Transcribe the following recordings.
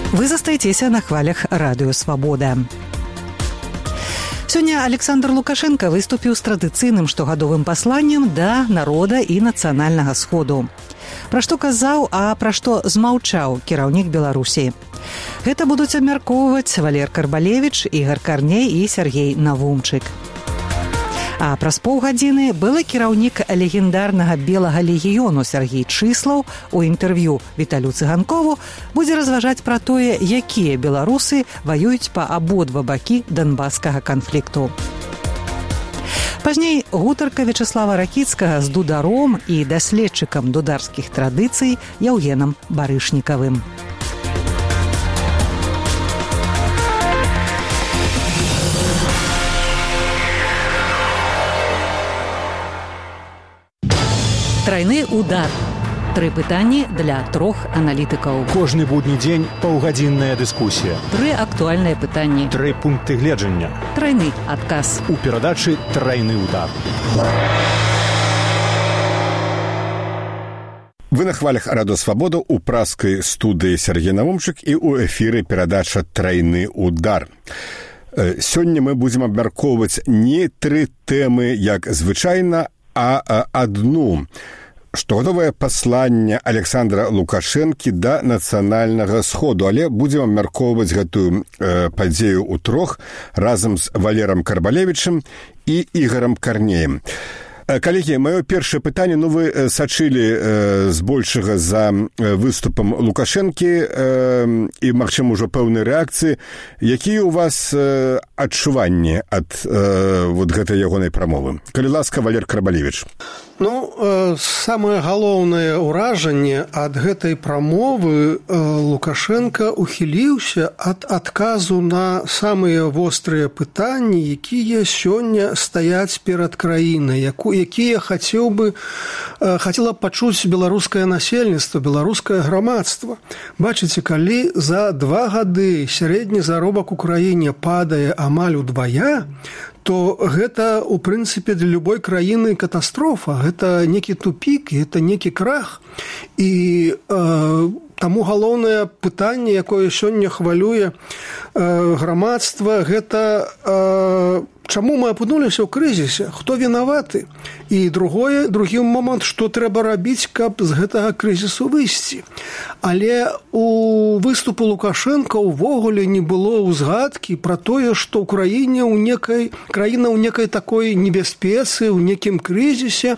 Вы застаецеся на хвалях Радыё Свабода. Сёння Александр Лукашенко выступіў з традыцыйным штогадовым пасланнем да народа і нацыянальнага сходу. Пра што казаў, а пра што змаўчаў кіраўнік Беларусі. Гэта будуць абмяркоўваць Валер Карбалевіч, Ігар Карней і Сергей Навумчык. А праз паўгадзіны былы кіраўнік легендарнага Белага легіёну Сергей Чыслаў у інтэрв'ю Віталю Цыганкову будзе разважаць пра тое, якія беларусы ваююць па абодва бакі донбасскага канфлікту. Пазней гутарка Вячаслава Ракіцкага з дударом і даследчыкам дударскіх традыцый Яўгенам Барышнікавым. Трайны удар. 3 пытанні для 3 аналітыкаў. Кожны будні дзень паўгадзінная дыскусія. 3 актуальныя пытанні. 3 пункты гледжання. Трайны адказ. У перадачы «Трайны удар». Вы на хвалях Радыё Свабода у праскай студыі Сергей Навумчык і ў эфіры перадача «Трайны удар». Сёння мы будзем абмяркоўваць не 3 тэмы, як звычайна, а адну. Штогадовае пасланне Александра Лукашэнкі да нацыянальнага сходу, але будзем абмяркоўваць гэтую падзею ў 3 разам з Валерам Карбалевічым і Ігарам Карнеем. Калегі, маё першае пытанне, вы сачылі збольшага за выступам Лукашэнкі і, магчыма, ужо пэўнай рэакцыі. Якія ў вас адчуванні ад гэтай ягонай прамовы? Калі ласка, Валер Карбалевіч. Самае галоўнае ўражанне ад гэтай прамовы Лукашенко ухіліўся ад адказу на самыя вострыя пытанні, якія сёння стаяць перад краінай, якія хацела пачуць беларускае насельніцтва, беларускае грамадства. Бачыце, калі за 2 гады сярэдні заробак у краіне падае амаль удвая, то гэта, у прынцыпе, для любой краіны катастрофа. Гэта некі тупік, гэта некі крах. І таму галоўнае пытанне, якое сёння хвалюе грамадства, гэта чаму мы апынуліся ў крызісе, хто вінаваты? І другі момант, што трэба рабіць, каб з гэтага крызісу выйсці. Але у выступу Лукашенка ўвогуле не было ўзгадкі пра тое, што ў краіна ў некай такой небяспецы, ў некім крызісе.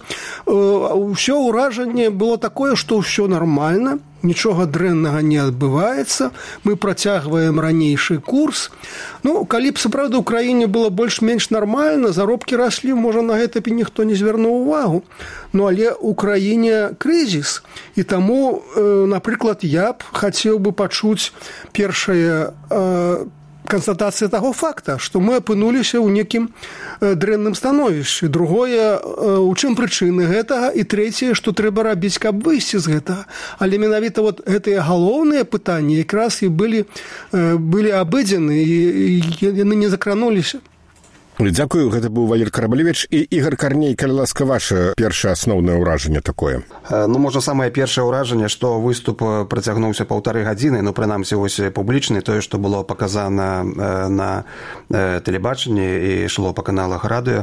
Усё ўражанне было такое, што ўсё нармальна, нічога дрэннага не адбываецца, мы працягваем ранейшы курс. Калі б, сапраўды, ў краіне было больш-менш нармальна, заробкі раслі, можа, на гэта б ніхто не звярнуў увагу. Але ў краіне крызіс. І таму, напрыклад, я б хацеў бы пачуць першае канстатацыя таго факта, што мы апынуліся ў некім дрэнным становішчы. Другое, у чым прычыны гэтага, і трэцяе, што трэба рабіць, каб выйсці з гэтага. Але менавіта гэтыя галоўныя пытанні якраз і былі абыдзены, і яны не закрануліся. Дзякую, гэта быў Валер Карбалевіч і Ігар Карней. Калі ласка, ваше першае асноўнае ўражанне такое? Можа, самае першае ўражанне, што выступ працягнуўся 1,5 гадзіны, прынамсі, публічны, тое, што было паказана на тэлебачанні і ішло па каналах радыё.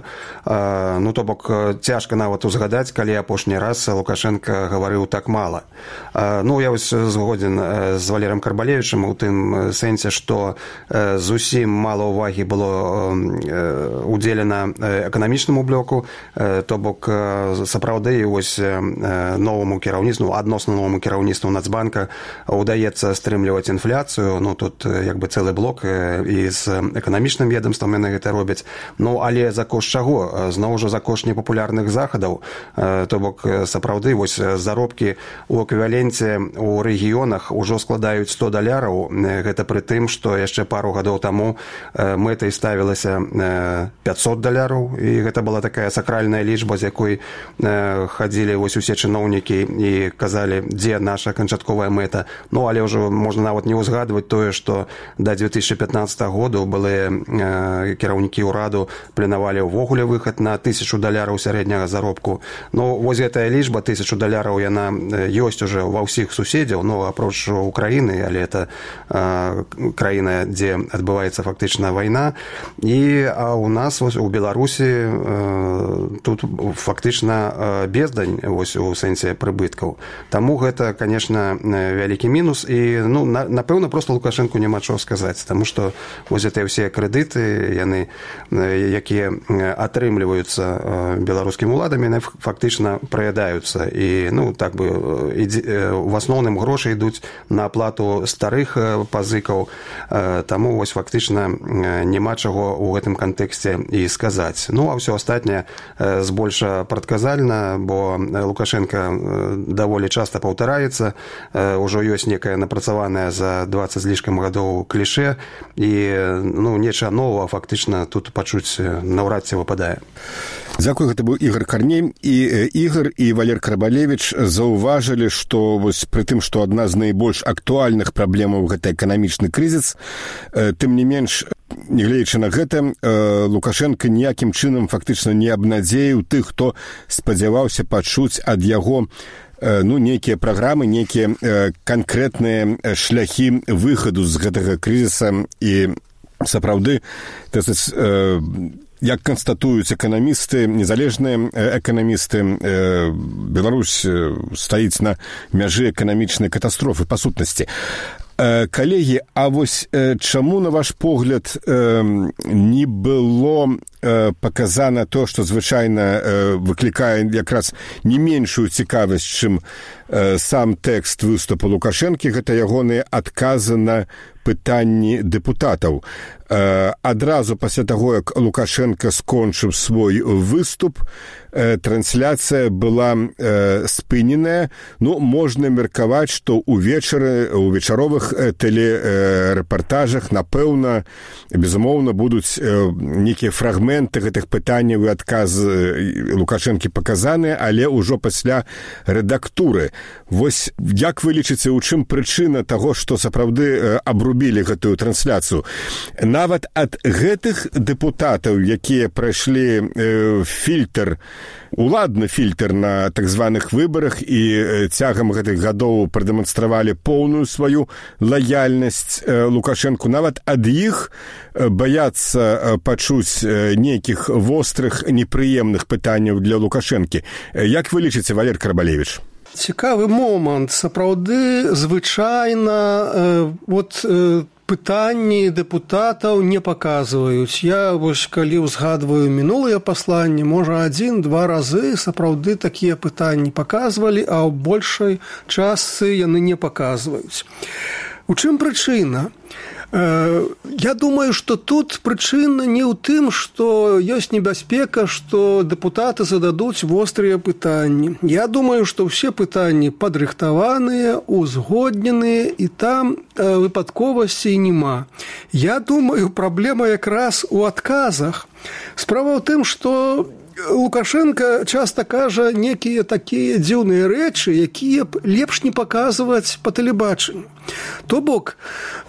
То бок, цяжка нават узгадаць, калі апошні раз Лукашенко гаварыў так мала. Я згоден з Валерам Карбалевічам у тым сэнсе, што зусім мала ўвагі было удзелена эканамічнаму блоку, то бок сапраўды новаму кіраўніцтву, адносна новаму кіраўніцтву Нацбанка удаецца стрымліваць інфляцыю. Тут цэлы блок і з эканамічным ведамствам яны гэта робяць. Але за кошт чаго? Зноў жа за кошт непапулярных захадаў. То бок сапраўды заробкі ў эквіваленце ў рэгіёнах ужо складаюць $100. Гэта пры тым, што яшчэ пару гадоў таму мэтай ставілася $500, і гэта была такая сакральная лічба, з якой хадзілі вось усе чыноўнікі і казалі, дзе наша канчатковая мэта. Ну, але ўжо можна нават не ўзгадваць тое, што да 2015 году былыя кіраўнікі ўраду планавалі ўвогуле выхад на $1000 сярэдняга заробку. Ну, вось гэтая лічба $1000, яна ёсць уже ва ўсіх суседзяў, ну, апроч Украіны, але это краіна, дзе адбываецца фактычна вайна. І у нас вось у Беларусі тут фактычна бездань вось у сэнсе прыбыткаў. Таму гэта, конечно, вялікі мінус, і, ну, напэўна, просто Лукашенку няма чого сказаць, таму што вось гэтыя ўсе крэдыты, яны, якія атрымліваюцца беларускімі уладамі, яны фактычна праядаюцца, і, ну, так бы, в асноўным грошы ідуць на аплату старых пазыкаў, таму вось фактычна няма чаго ў гэтым кантэксце і сказаць. Ну, а ўсё астатняе збольша прадказальна, бо Лукашенко даволі часта паўтараецца, ужо ёсць некая напрацаваная за 20 з лішкам гадоў кліше, і, ну, нечага новага фактычна тут пачуць наўрад ці выпадае. Дзякуй, гэта быў Ігор Карней. І Ігор і Валер Карбалевіч заўважылі, што вось пры тым, што адна з найбольш актуальных праблемаў гэта эканамічны крызіс, тым не менш, нягледзячы на гэта, Лукашенко ніякім чынам фактычна не абнадзеіў тых, хто спадзяваўся пачуць ад яго, ну, нейкія праграмы, нейкія канкрэтныя шляхі выхаду з гэтага крызіса. І сапраўды, як канстатуюць эканамісты, незалежныя эканамісты, Беларусь стаіць на мяжы эканамічнай катастрофы па сутнасці. Калегі, а вось чаму, на ваш погляд, не было паказана то, што звычайна выклікае якраз не меншую цікавасць, чым сам тэкст выступу Лукашэнкі, гэта ягоныя адказы на пытанні дэпутатаў. Адразу пасля таго, як Лукашенко скончыў свой выступ, трансляцыя была спыненая. Ну, можна меркаваць, што у вечаровых тэлерэпартажах, напэўна, безумоўна, будуць нейкія фрагменты гэтых пытанняў і адказы Лукашэнкі паказаныя, але ўжо пасля рэдактуры. Вось як вы лічыце, у чым прычына таго, што сапраўды абрубілі гэтую трансляцыю? Нават ад гэтых дэпутатаў, якія прайшлі фільтр, уладны фільтр на так званых выбарах і цягам гэтых гадоў прадэманстравалі поўную сваю лаяльнасць Лукашэнку, нават ад іх баяцца пачуць нейкіх вострых, непрыемных пытанняў для Лукашэнкі. Як вы лічыце, Валер Карбалевіч? Цікавы момант. Сапраўды, звычайна, пытанні дэпутатаў не паказваюць. Я вось калі ўзгадваю мінулыя пасланні, можа, 1-2 разы сапраўды такія пытанні паказвалі, а ў большай частцы яны не паказваюць. У чым прычына? Я думаю, што тут прычына не ў тым, што ёсць небяспека, што дэпутаты зададуць вострыя пытанні. Я думаю, што ўсе пытанні падрыхтаваныя, узгодненыя, і там выпадковасцей няма. Я думаю, праблема якраз у адказах. Справа ў тым, што Лукашенко часта кажа некія такія дзіўныя рэчы, якія б лепш не паказваць па тэлебачанню. То бок,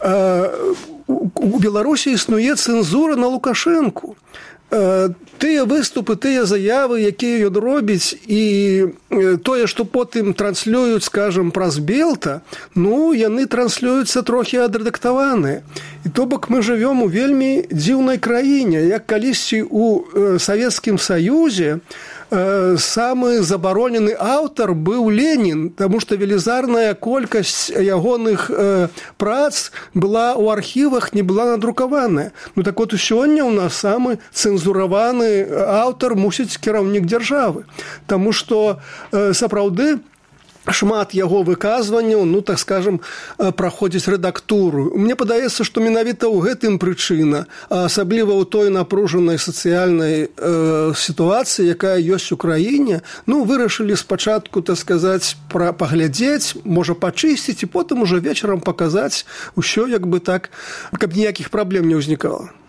у Беларусі існуе цэнзура на Лукашэнку. Тыя выступы, тыя заявы, якія ён робіць, і тое, што потым транслююць, скажам, праз Белта, ну, яны транслююцца трохі адрэдактаваныя. І то бок мы жывём у вельмі дзіўнай краіне. Як калісьці ў Савецкім Саюзе самы забаронены аўтар быў Ленін, таму што велізарная колькасць ягоных прац была ў архівах, не была надрукаваная. Ну так вот, сёння ў нас самы цэнзураваны аўтар мусіць кіраўнік дзяржавы, таму што сапраўды шмат яго выказванняў, ну, так скажем, праходзіць рэдактуру. Мне падаецца, што менавіта ў гэтым прычына, а асабліва ў той напружанай сацыяльнай сітуацыі, якая ёсць у краіне, ну, вырашылі спачатку, так сказаць, паглядзець, можа, пачысціць, і потым уже вечарам паказаць усё, як бы так, каб ніякіх праблем не ўзнікала.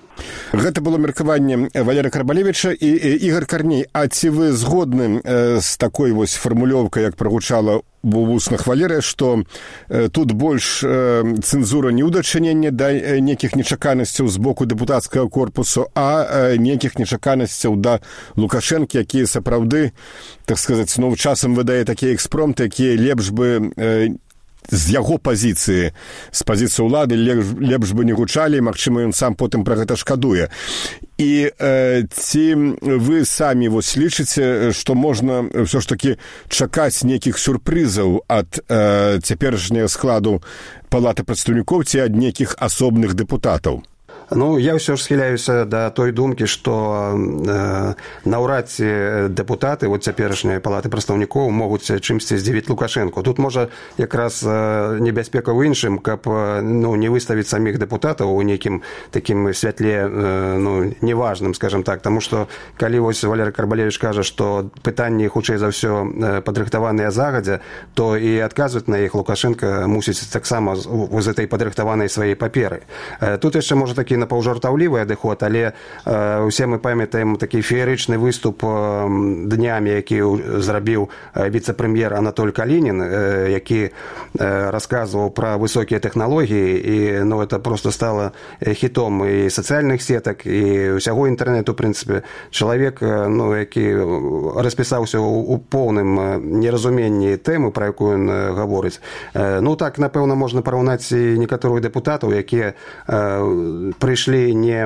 Гэта было меркаванне Валерыя Карбалевіча і Ігор Карней. А ці вы згодны з такой вось фармулёўкай, як прагучала у вуснах Валерыя, што тут больш цэнзура не ў дачыненні да нейкіх нечаканасцяў з боку дэпутацкага корпусу, а нейкіх нечаканасцяў да Лукашэнкі, якія сапраўды, так сказаць, часам выдае такія экспромты, якія лепш бы з яго пазіцыі, з пазіцыі ўлады лепш бы не гучалі, магчыма, ён сам потым пра гэта шкадуе. І ці вы самі вось лічыце, што можна ўсё ж такі чакаць нейкіх сюрпрызаў ад цяперашняга складу Палаты прадстаўнікоў ці ад нейкіх асобных дэпутатаў? Ну, я ўсё ж схіляюся да той думкі, што наўрад ці дэпутаты вот цяперашняй Палаты прадстаўнікоў могуць чымсьці здзівіць Лукашэнку. Тут можа якраз небяспека ў іншым, каб не выставіць саміх дэпутатаў у нейкім такім святле неважным, скажем так, таму што калі вось Валерый Карбалевіч кажа, што пытанні хутчэй за ўсё падрыхтаваныя загадзя, то і адказваць на іх Лукашэнка мусіць таксама з этой падрыхтаванай сваёй паперы. Тут яшчэ можа такі напаўжартаўлівы адыход, але усе мы памятаем такі феерычны выступ днямі, які зрабіў віцэ-прэм'ер Анатоль Калінін, які расказваў пра высокія тэхналогіі, і это просто стало хітом і сацыяльных сетак, і ўсяго інтэрнэту, у прынцыпе. Чалавек, які распісаўся ў поўным неразуменні тэмы, пра якую ён гаворыць. Так, напэўна, можна параўнаць і некаторых дэпутатаў, якія прыйшлі не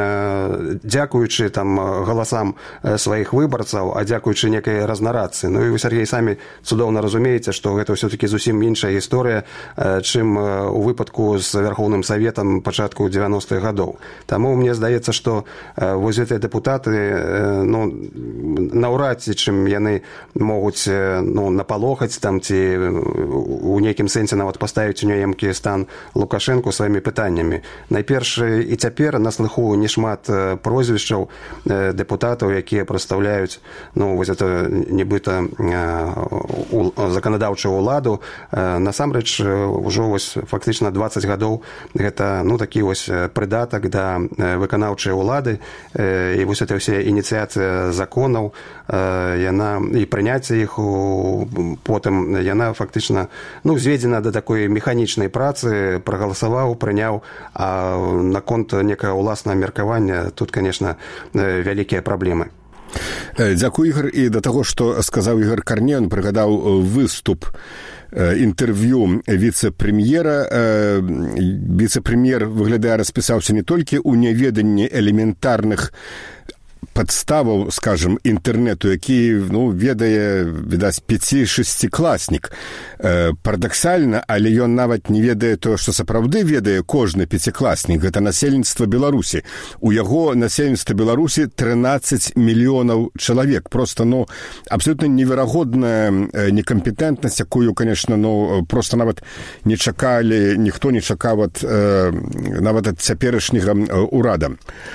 дзякуючы галасам сваіх выбарцаў, а дзякуючы некай разнарадцы. І вы, Сергей, самі цудоўна разумееце, што гэта ўсё-такі зусім іншая гісторыя, чым у выпадку з Вярхоўным Саветам пачатку 90-х гадоў. Таму мне здаецца, што вось гэтыя дэпутаты, наўрад ці чым яны могуць напалохаць ці у нейкім сэнсе нават паставіць у няёмкі стан Лукашэнку сваімі пытаннямі. Найперш і цяпер на слыху нешмат прозвішчаў дэпутатаў, якія прадстаўляюць вось это нібыта заканадаўчую ўладу. Насамрэч ужо вось фактычна 20 гадоў гэта такі вось прыдатак да выканаўчай улады, і вось это ўсе ініцыяцыя законаў, яна і прыняцце іх потым яна фактычна зведзена да такой механічнай працы, прагаласаваў, прыняў, а наконт некае ўласнае меркавання тут, конечно, вялікія праблемы. Дзякую, Ігор. І да таго, што сказаў Ігор Карней, он прыгадаў выступ інтэрв'ю віцэ-прэм'ера. Віцэ-прэм'ер, выглядае, распісаўся не толькі ў няведанні элементарных падставаў, скажем, інтэрнэту, які, ведае, відаць, 5-6-класнік. Парадаксальна, але ён нават не ведае то, што сапраўды ведае кожны 5-класнік. Гэта насельніцтва Беларусі. У яго насельніцтва Беларусі 13 мільёнаў чалавек. Просто, абсолютна неверагодная некампетэнтнасць, якую, конечно, просто нават не чакалі, ніхто не чакаў нават ад цяперашняга ўрада.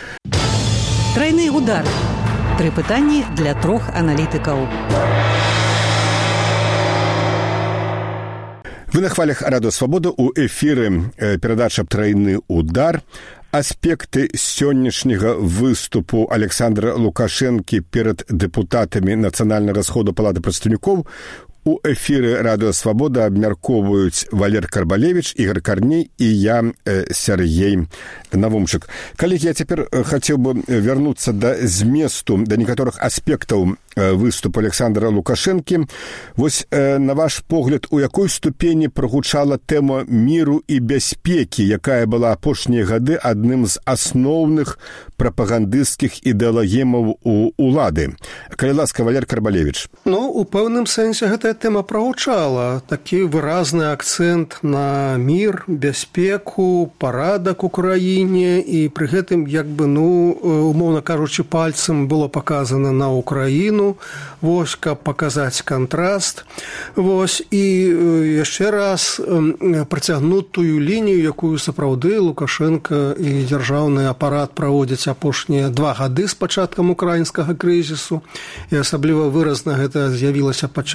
Тройны удар. 3 пытанні для 3 аналітыкаў. Вы на хвалях Радыё Свабода. У эфіры перадача «Тройны удар». Аспекты сённяшняга выступу Александра Лукашэнкі перад дэпутатамі Нацыянальнага сходу Палаты прадстаўнікоў у эфіры Радыё Свабода абмяркоўваюць Валерый Карбалевіч, Ігор Карней і я, Сергей Навумчык. Калегі, я цяпер хацеў бы вярнуцца да зместу, да некаторых аспектаў выступу Александра Лукашэнкі. Вось, на ваш погляд, у якой ступені прагучала тэма міру і бяспекі, якая была апошнія гады адным з асноўных прапагандысцкіх ідэалагемаў у улады? Калі ласка, Валерый Карбалевіч. У пэўным сэнсе гэтая тэма прагучала. Такі выразны акцэнт на мір, бяспеку, парадак у краіне, і пры гэтым, умоўна кажучы, пальцам было паказана на Украіну, каб паказаць кантраст. І яшчэ раз працягнуць тую лінію, якую сапраўды Лукашэнка і дзяржаўны апарат праводзяць апошнія 2 гады з пачаткам украінскага крызісу. І асабліва выразна гэта з'явілася падчас прэзідэнцкай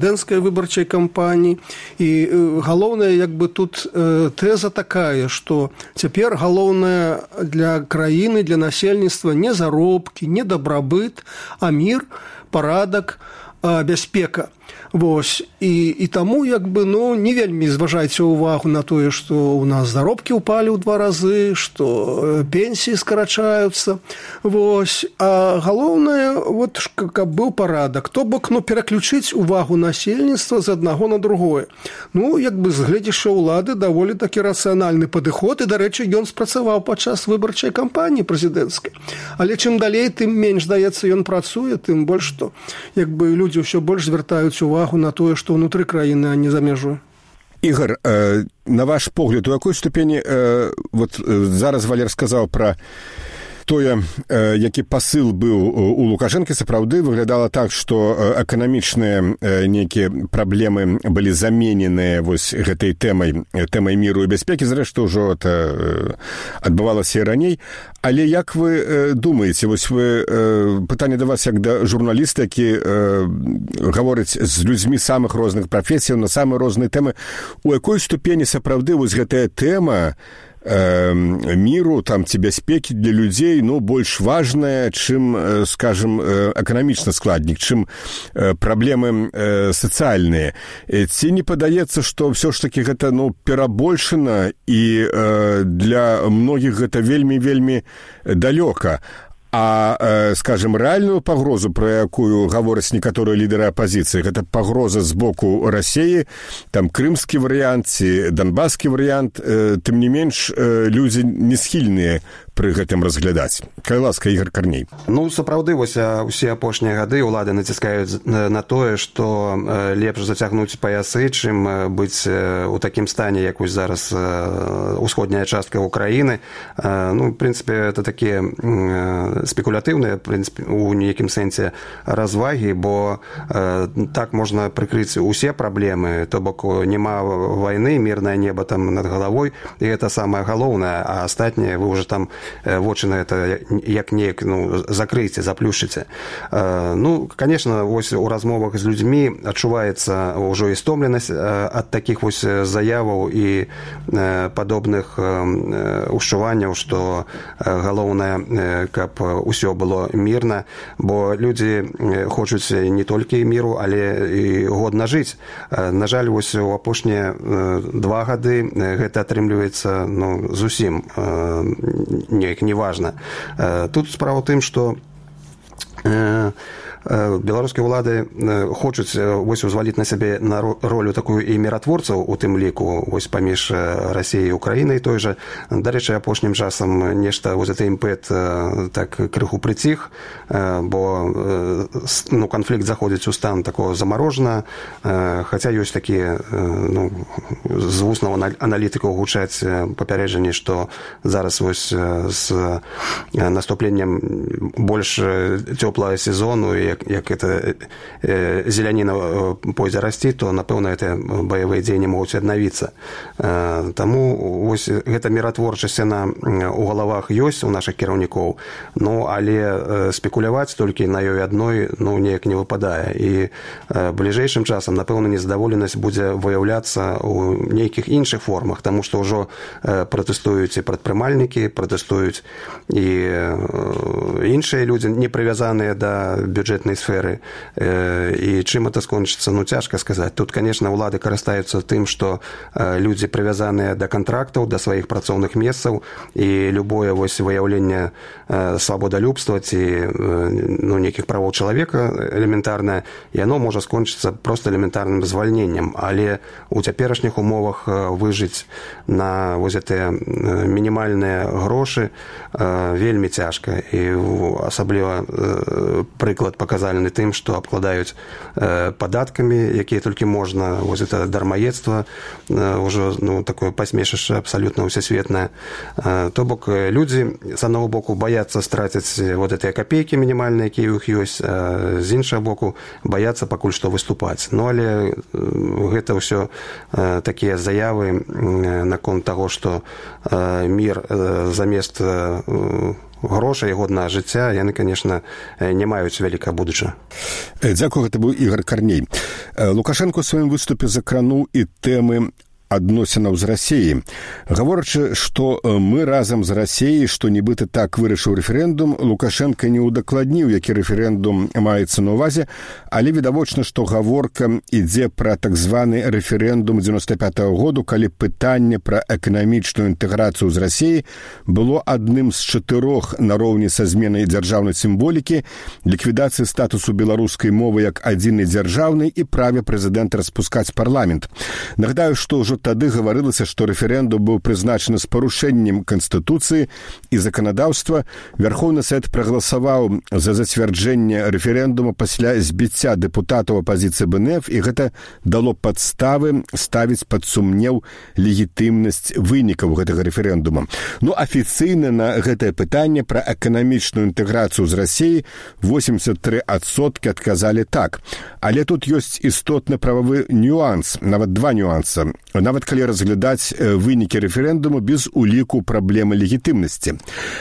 прэзідэнцкай выбарчай кампаніі. І галоўнае, як бы тут тэза такая, што цяпер галоўнае для краіны, для насельніцтва не заробкі, не дабрабыт, а мір, парадак, бяспека. Вось. І таму, як бы, не вельмі зважайце ўвагу на тое, што ў нас заробкі ўпалі ў 2 разы, што пенсіі скарачаюцца. Вось. А галоўнае, вот, каб быў парадак. То бок, пераключыць увагу насельніцтва з аднаго на другое. Як бы, з гледзяча ўлады даволі такі рацыянальны падыход, і, дарэчы, ён спрацаваў падчас выбарчай кампаніі прэзідэнцкай. Але чым далей, тым менш, здаецца, ён працуе, тым больш, што, як бы, людзі ўсё больш звяртаюць увагу на тое, што ўнутры краіны, а не за мяжой. Ігор, на ваш погляд, у якой ступені, вот зараз Валер сказаў пра тое, які пасыл быў у Лукашэнкі, сапраўды выглядала так, што эканамічныя нейкія праблемы былі замененыя вось гэтай тэмай міру і бяспекі, зрэшты, ўжо это адбывалася і раней. Але як вы думаеце, вось пытанне да вас як да журналіста, які гаворыць з людзьмі самых розных прафесіяў на самыя розныя тэмы, у якой ступені сапраўды вось гэтая тэма міру, там, ці бяспекі для людзей, больш важная, чым, скажем, эканамічны складнік, чым праблемы сацыяльныя. Ці не падаецца, што ўсё ж такі гэта, перабольшана, і для многіх гэта вельмі-вельмі далёка. А, скажем, рэальную пагрозу, пра якую гавораць некаторыя лідары апазіцыі, гэта пагроза з боку Расіі, там крымскі варыянт ці донбаскі варыянт, тым не менш, людзі не схільныя пры гэтым разглядаць. Калі ласка, Ігор Карней. Сапраўды, вось усе апошнія гады ўлады націскаюць на тое, што лепш зацягнуць паясы, чым быць у такім стане, як вось зараз усходняя частка Украіны. В прынцыпе, это такія спекулятыўныя, у нейкім сэнсе, развагі, бо так можна прыкрыць усе праблемы, то бок няма вайны, мірнае неба там над галавой, і гэта самае галоўнае, а астатняе вы ўжо там вочы на это як неяк закрыйце, заплюшчыце. Конечно, вось у размовах з людзьмі адчуваецца ўжо і стомленасць ад такіх вось заяваў і падобных ушчуванняў, што галоўнае, каб усё было мірна, бо людзі хочуць не толькі міру, але і годна жыць. На жаль, вось у апошнія 2 гады гэта атрымліваецца зусім неяк неважна. Тут справа ў тым, што беларускія ўлады хочуць вось узваліць на сябе на ролю такую і міратворцаў у тым ліку вось паміж Расіяй і Украінай той жа. Дарэчы, апошнім часам нешта вось гэты імпэт так крыху прыціх, бо канфлікт заходзіць у стан такого замарожана, хаця ёсць такія з вуснаў аналітыкаў гучаць папярэджанні, што зараз вось з наступленнем больш цёплага сезону і як это зеляніна пойдзе расці, то, напэўна, гэта баявыя дзеянні могуць аднавіцца. Таму вось гэта міратворчасць, яна у галавах ёсць у нашых кіраўнікоў, але спекуляваць толькі на ёй адной неяк не выпадае. І бліжэйшым часам, напэўна, незадаволенасць будзе выяўляцца ў нейкіх іншых формах, таму што ўжо пратэстуюць і прадпрымальнікі, пратэстуюць і іншыя людзі, не прывязаныя да бюджэтнай сферы. І чым это скончыцца, цяжка сказаць. Тут, конечно, ўлады карыстаюцца тым, што людзі прывязаныя да кантрактаў, да сваіх працоўных месцаў, і любое вось выяўленне свабодалюбства ці нейкіх правоў чалавека элементарнае, яно можа скончыцца проста элементарным звальненнем. Але у цяперашніх умовах выжыць на вось гэтыя мінімальныя грошы вельмі цяжка. І асабліва прыклад паказальны тым, што абкладаюць падаткамі, якія толькі можна, вось гэта дармаедства, ўжо такое пасмешышча абсалютна ўсесветнае. То бок людзі, з аднаго боку, баяцца страціць вот гэтыя капейкі мінімальныя, якія ў іх ёсць, з іншага боку, баяцца пакуль што выступаць. Але гэта ўсё такія заявы наконт таго, што мір замест грошай і годнага жыцця, яны, конечно, не маюць вялікага будучага. Дзякую, гэта быў Ігор Карней. Лукашенко ў сваім выступе закрануў і тэмы адносінаў з Расіяй. Гаворачы, што мы разам з Расіяй, што нібыта так вырашыў рэферэндум, Лукашенко не ўдакладніў, які рэферэндум маецца на ўвазе, але відавочна, што гаворка ідзе пра так званы рэферэндум 95-го году, калі пытанне пра эканамічную інтэграцыю з Расіяй было адным з 4 нароўні са зменай дзяржаўнай сімволікі, ліквідацыі статусу беларускай мовы як адзінай дзяржаўнай і праве прэзідэнта распускаць парламент. Нагадаю, што ўжо тады гаварылася, што рэферэндум быў прызначаны з парушэннем Канстытуцыі і заканадаўства. Вярхоўны Савет прагаласаваў за зацвярджэнне рэферэндума пасля збіцця дэпутатаў апазіцыі БНФ, і гэта дало падставы ставіць пад сумнеў легітымнасць вынікаў гэтага рэферэндума. Афіцыйна на гэтае пытанне пра эканамічную інтэграцыю з Расіяй 83% адказалі так. Але тут ёсць істотны прававы нюанс, нават 2 нюанса. Нават калі разглядаць вынікі рэферэндуму без уліку праблемы легітымнасці.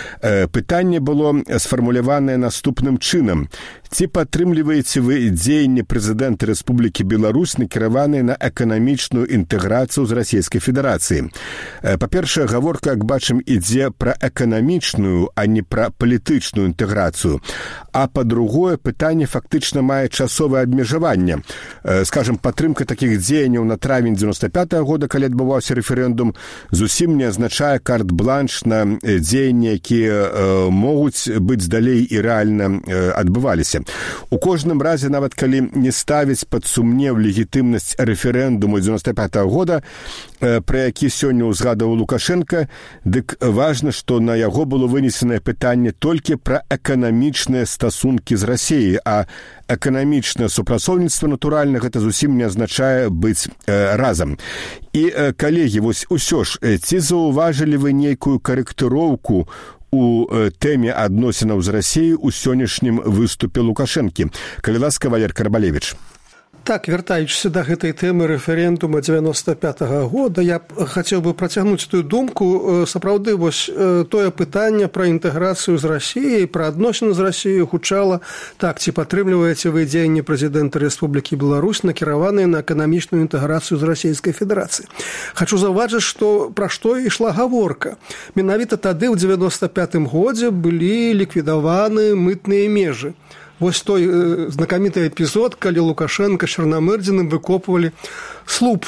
Пытанне было сфармуляванае наступным чынам. Ці падтрымліваеце вы дзеянні прэзідэнта Рэспублікі Беларусь, накіраваныя на эканамічную інтэграцыю з Расійскай Федэрацыі? Па-першае, гаворка, як бачым, ідзе пра эканамічную, а не пра палітычную інтэграцыю. А па-другое, пытанне фактычна мае часовае абмежаванне. Скажам, падтрымка такіх дзеянняў на травень 95-го года, калі адбываўся рэферэндум, зусім не азначае карт-бланш на дзеянні, якія могуць быць далей і рэальна адбываліся. У кожным разе, нават калі не ставіць пад сумнеў легітымнасць рэферэндуму 95-го года, пра які сёння ўзгадаваў Лукашенко, дык важна, што на яго было вынесенае пытанне толькі пра эканамічныя стасункі з Расіяй, а эканамічнае супрацоўніцтва, натуральна, гэта зусім не азначае быць разам. І, калегі, вось усё ж, ці заўважылі вы нейкую карэктыроўку у тэме адносінаў з Расіяй у сённяшнім выступе Лукашэнкі? Калі ласка, Валер Карбалевіч. Так, вяртаючыся да гэтай тэмы рэферэндума 95-го года, я б хацеў бы працягнуць тую думку. Сапраўды, вось тое пытанне пра інтэграцыю з Расіяй, пра адносіны з Расіяй гучала так: ці падтрымліваеце вы дзеянні прэзідэнта Рэспублікі Беларусь, накіраваныя на эканамічную інтэграцыю з Расійскай Федэрацыі? Хачу заўважыць, што пра што ішла гаворка. Менавіта тады, ў 95-м годзе, былі ліквідаваны мытныя межы. Вось той знакаміты эпізод, калі Лукашенко з Чарнамырдзіным выкопвалі слуп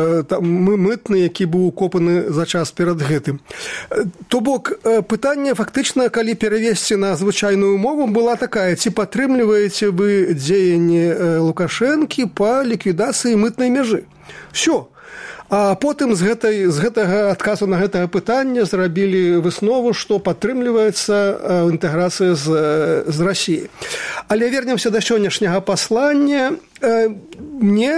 мытны, які быў укопаны за час перад гэтым. То бок, пытанне фактычна, калі перавесці на звычайную мову, была такая: ці падтрымліваеце вы дзеянні Лукашэнкі па ліквідацыі мытнай мяжы? Всё. А потым з гэтага адказу на гэтае пытанне зрабілі выснову, што падтрымліваецца інтэграцыя з Расіяй. Але вернемся да сённяшняга паслання. Мне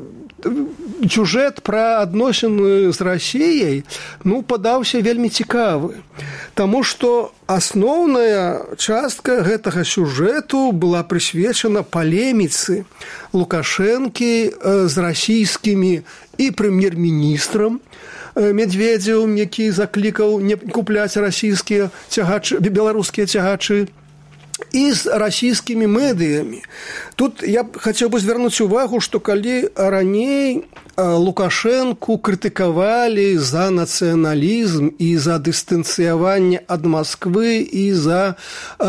сюжэт пра адносіны з Расіяй падаўся вельмі цікавы, таму што асноўная частка гэтага сюжэту была прысвечана палеміцы Лукашэнкі з расійскімі і прэм'ер-міністрам Медведзевым, які заклікаў не купляць расійскія беларускія цягачы, і з расійскімі медыямі. Тут я б хацеў бы звярнуць увагу, што калі раней Лукашэнку крытыкавалі за нацыяналізм і за дыстанцыяванне ад Масквы і за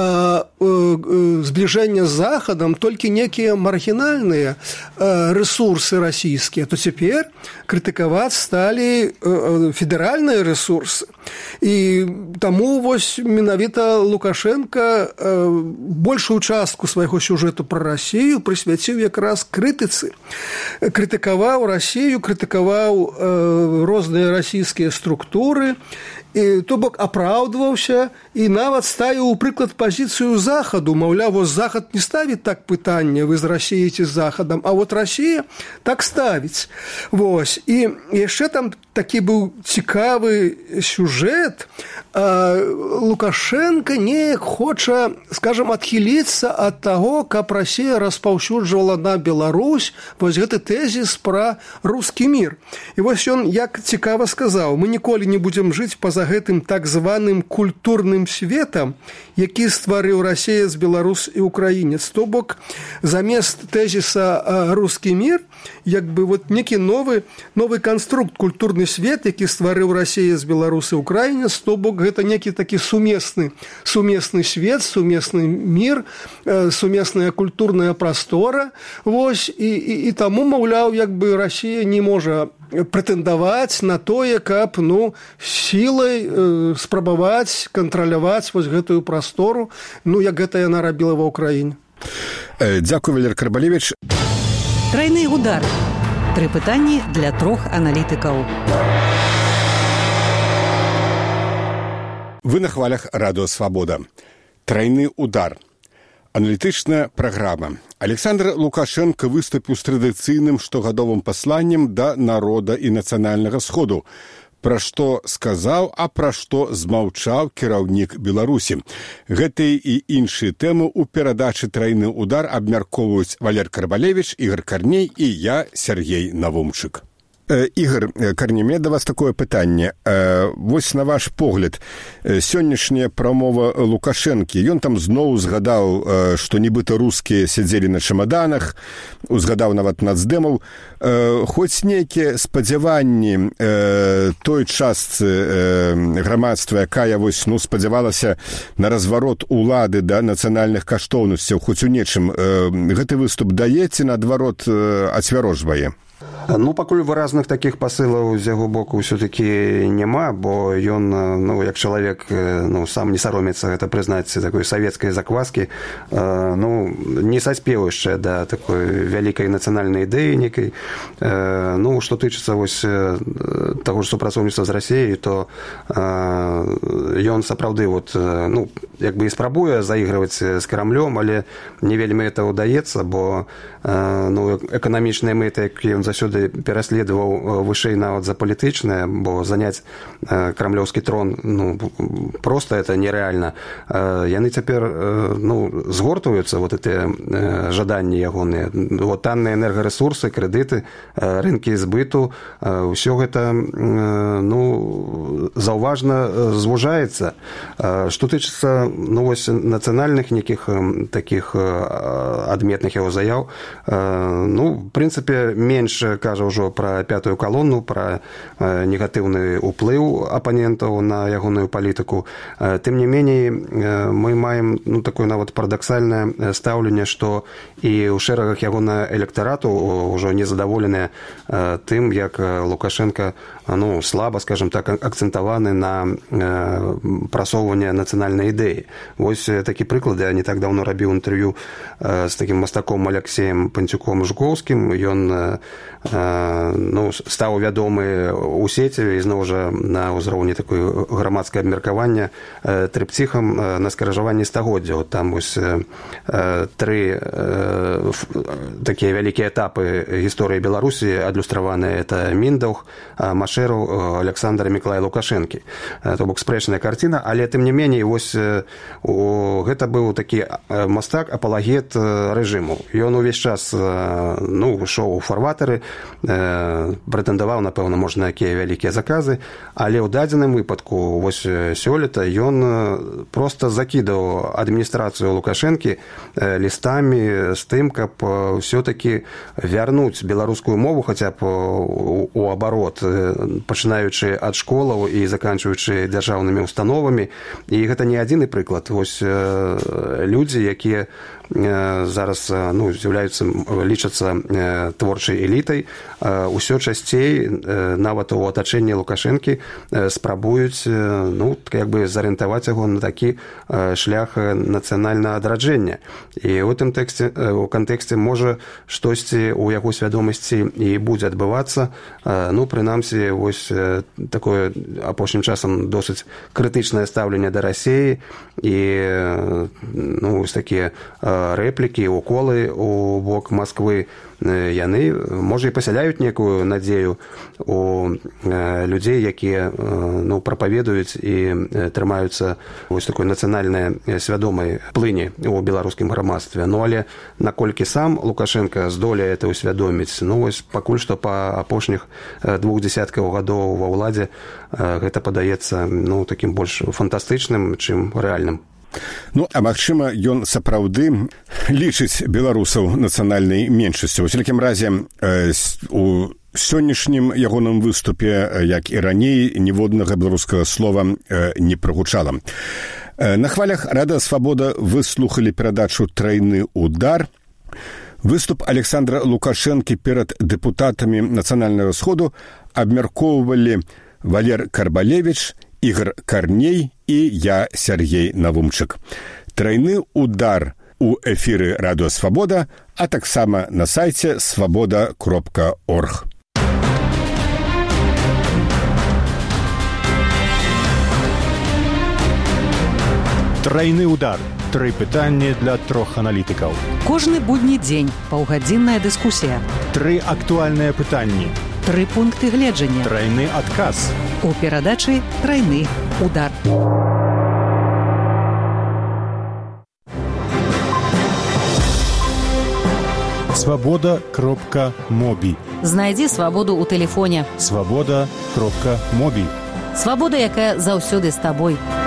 збліжэнне з Захадам толькі некія маргінальныя рэсурсы расійскія, то цяпер крытыкаваць сталі федэральныя рэсурсы. І таму вось менавіта Лукашенко большую частку свайго сюжэту пра Расію прысвяціў якраз крытыцы. Крытыкаваў Расію, крытыкаваў розныя расійскія структуры, і, то бок, апраўдваўся і нават ставіў у прыклад пазіцыю Захаду. Маўляў, вось Захад не ставіць так пытанне: вы з Расіяй ці з Захадам, а вот Расія так ставіць. Вось. І яшчэ там такі быў цікавы сюжэт, Лукашенко неяк хоча, скажем, адхіліцца ад таго, каб Расія распаўсюджвала на Беларусь вось гэты тэзіс пра рускі мір. І вось ён як цікава сказаў: мы ніколі не будзем жыць па-за гэтым так званым культурным светам, які стварыў Расія з Беларус і украінец. То бок, замест тэзіса рускі мір, як бы вот некі новы канструкт, культурны свет, які стварыў Расія з Беларус і украінец, то бок гэта некі такі сумесны свет, сумесны мір, сумесная культурная прастора. Вось, і таму, маўляў, як бы Расія не можа прэтэндаваць на тое, каб сілай спрабаваць кантраляваць вось гэтую прастору, як гэта яна рабіла ва ўкраіне. Дзякуй, Валерый Карбалевич. Трайны удар. 3 пытанні для 3 аналітыкаў. Вы на хвалях Радыё Свабода. Трайны удар. Аналітычная праграма. Александр Лукашенко выступіў з традыцыйным штогадовым пасланнем да народа і нацыянальнага сходу. Пра што сказаў, а пра што змаўчаў кіраўнік Беларусі. Гэтыя і іншыя тэмы ў перадачы «Трайны удар» абмяркоўваюць Валерый Карбалевич, Ігор Карней і я, Сергей Навумчык. Ігор Карней, мне да вас такое пытанне. Вось на ваш погляд, сённяшняя прамова Лукашэнкі, ён там зноў згадаў, што нібыта рускія сядзелі на чамаданах, узгадаў нават нацдэмаў. Хоць нейкія спадзяванні той частцы грамадства, якая вось, спадзявалася на разварот улады да нацыянальных каштоўнасцяў, хоць у нечым, гэты выступ дае ці, наадварот, ацвярожвае? Пакуль выразных такіх пасылаў з яго боку ўсё-такі няма, бо ён, як чалавек, сам не саромецца гэта прызнаць такой савецкай закваскі, не саспеў яшчэ да такой вялікай нацыянальнай ідэі нейкай. Што тычыцца вось таго ж супрацоўніцтва з Расіяй, то ён сапраўды як бы і спрабуе заігрываць з Крамлём, але не вельмі гэта ўдаецца, бо эканамічныя мэты, якія ён заўсёды пераследаваў, вышэй нават за палітычнае, бо заняць крамлёўскі трон проста это нерэальна. Яны цяпер згортваюцца, вот гэтыя жаданні ягоныя, танныя энергарэсурсы, крэдыты, рынкі збыту, ўсё гэта заўважна звужаецца. Што тычыцца нацыянальных нейкіх такіх адметных яго заяў, в прынцыпе, менш кажа ўжо пра пятую калону, пра негатыўны ўплыў апанентаў на ягоную палітыку. Тым не меней, мы маем такое нават парадаксальнае стаўленне, што і ў шэрагах ягонага электарату ўжо незадаволеныя тым, як Лукашенко слаба, скажем так, акцэнтаваны на прасоўванне нацыянальнай ідэі. Вось такі прыклад. Я не так даўно рабіў інтэрв'ю з такім мастаком Алексеем Панцюком-Жуковскім. Ён стаў вядомы ў сеціве, ізноў жа на ўзроўні такой грамадскае абмеркавання трыпціхам на скарыжаванні стагоддзяў. Там вось 3 такія вялікія этапы гісторыі Беларусі адлюстраваныя. Это Міндаўг, Машэраў, Александр і Мікалай Лукашэнкі. То бок спрэчная карціна, але тым не меней вось гэта быў такі мастак, апалагет рэжыму. Ён увесь час ішоў у фарватары, прэтэндаваў, напэўна, можна, якія вялікія заказы, але ў дадзеным выпадку вось сёлета ён проста закідаў адміністрацыю Лукашэнкі лістамі з тым, каб ўсё-такі вярнуць беларускую мову хаця б у абарот, пачынаючы ад школаў і заканчваючы дзяржаўнымі установамі. І гэта не адзіны прыклад. Вось людзі, якія зараз лічацца творчай элітай, усё часцей нават у атачэнні Лукашэнкі спрабуюць зарыентаваць яго на такі шлях нацыянальнага адраджэння. І ў гэтым кантэксце можа штосьці ў яго свядомасці і будзе адбывацца. Прынамсі, вось такое апошнім часам досыць крытычнае стаўленне да Расіі і такія рэплікі, уколы у бок Масквы, яны, можа, і пасяляюць некую надзею у людзей, якія прапаведуюць і трымаюцца вось такой нацыянальнай свядомай плыні у беларускім грамадстве. Але наколькі сам Лукашенко здолее это усвядоміць, вось пакуль што па апошніх 2 дзесяткаў гадоў ва ўладзе гэта падаецца такім больш фантастычным, чым рэальным. А магчыма, ён сапраўды лічыць беларусаў нацыянальнай меншасцю. У всякім разе, у сённяшнім ягоным выступе, як і раней, ніводнага беларускага слова не прагучала. На хвалях Радыё Свабода выслухалі перадачу «Трайны удар». Выступ Александра Лукашэнкі перад дэпутатамі Нацыянальнага сходу абмяркоўвалі Валер Карбалевіч, Ігор Карней і я, Сергей Навумчык. «Трайны удар» у эфіры Радыё Свабода, а таксама на сайце свабода.орг. Трайны удар. 3 пытанні для 3 аналітыкаў. Кожны будні дзень паўгадзінная дыскусія. 3 актуальныя пытанні. 3 пункты гледжання. Трайны адказ. У перадачы «Трайны удар». Свабода.моби. Знайдзі свабоду ў тэлефоне. Свабода.моби. Свабода, якая заўсёды з табой.